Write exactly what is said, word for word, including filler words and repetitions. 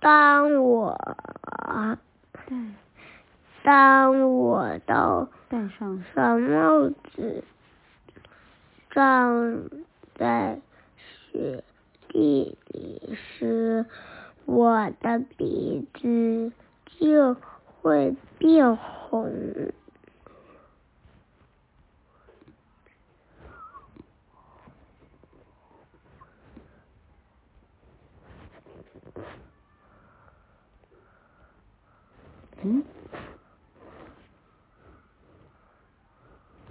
当我当我到戴上上帽子，站在雪地里时，我的鼻子就会变红。